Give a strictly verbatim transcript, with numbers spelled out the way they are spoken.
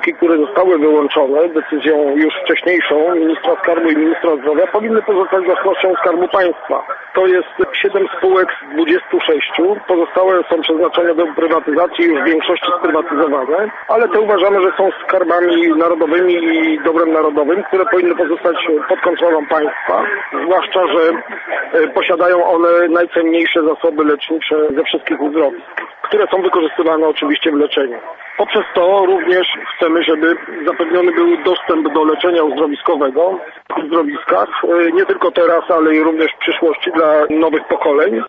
spółki, które zostały wyłączone decyzją już wcześniejszą ministra skarbu i ministra zdrowia, powinny pozostać własnością Skarbu Państwa. To jest siedem spółek z dwudziestu sześciu. Pozostałe są przeznaczone do prywatyzacji, już w większości sprywatyzowane, ale te uważamy, że są skarbami narodowymi i dobrem narodowym, które powinny pozostać pod kontrolą państwa, zwłaszcza, że posiadają one najcenniejsze zasoby lecznicze ze wszystkich uzdrowisk, które są wykorzystywane oczywiście w leczeniu. Poprzez to również chcemy, żeby zapewniony był dostęp do leczenia uzdrowiskowego w uzdrowiskach, nie tylko teraz, ale i również w przyszłości dla nowych pokoleń.